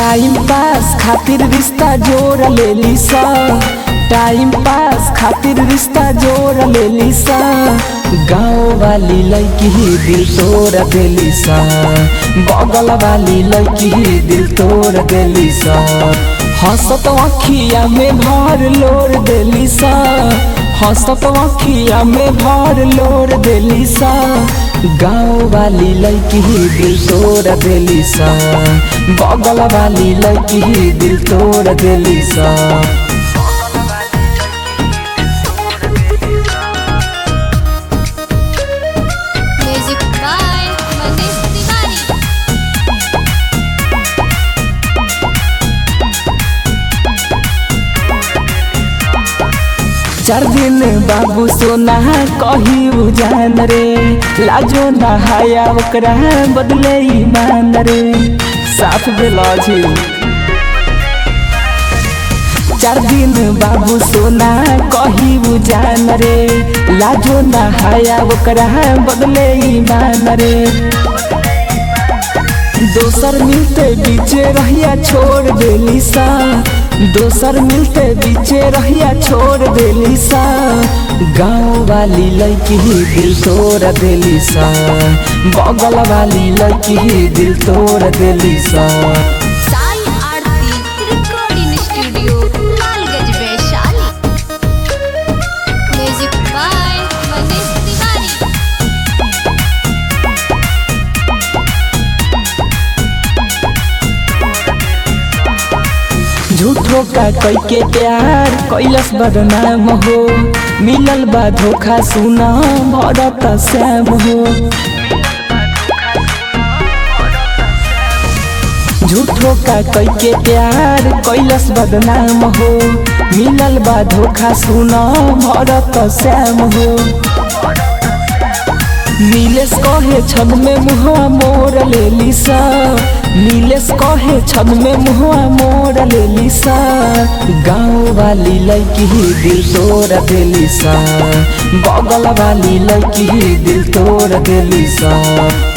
Time pass खातिर रिश्ता जोड़ लेली सा, टाइम पास खातिर रिश्ता जोड़ लेली सा। गाँव वाली लड़की दिल तोड़ देली सा, बगल वाली लड़की दिल तोड़ देली सा। हंसत अखिया में भर लोर देली सा, हंसत अखिया में भर लोर देली सा। गाँव वाली लड़की दिल तोड़ देली सा, बगल वाली लड़की दिल तोड़ देली सा। Music by Manish Tiwari. 4 दिन बाबू सोना कही उजान रे, लाजो नहाया ओकरा बदले ईमान रे। साफ बेलाजी 4 दिन बाबू सोना कही उजान रे, लाजो नहाया ओकरा बदले ईमान रे। दोसर मिलते बीचे रहिया छोड़ देली सा, दोसर मिलते बीचे रहिया छोड़ देली सा। गाँव वाली लड़की दिल तोड़ देली सा, बगल वाली लड़की दिल तोड़ देली सा। Sai Aarti recording studio Lalganj Vaishali. Music by Manish Tiwari. झूठो का कई के प्यार कैलस बदनाम हो, मिलल बा धोखा सुना भरत श्याम हो। झूठो का कई के प्यार कैलस बदनाम हो, मिलल बा धोखा सुना भरत श्याम हो। नीलेश कहे छद में मुँह मोड़ लेली सा, नीलेश कहे छद में मुँह मोड़ लेली सा। गाँव वाली लड़की दिल तोड़ देली सा, बगल वाली लड़की दिल तोड़ देली सा।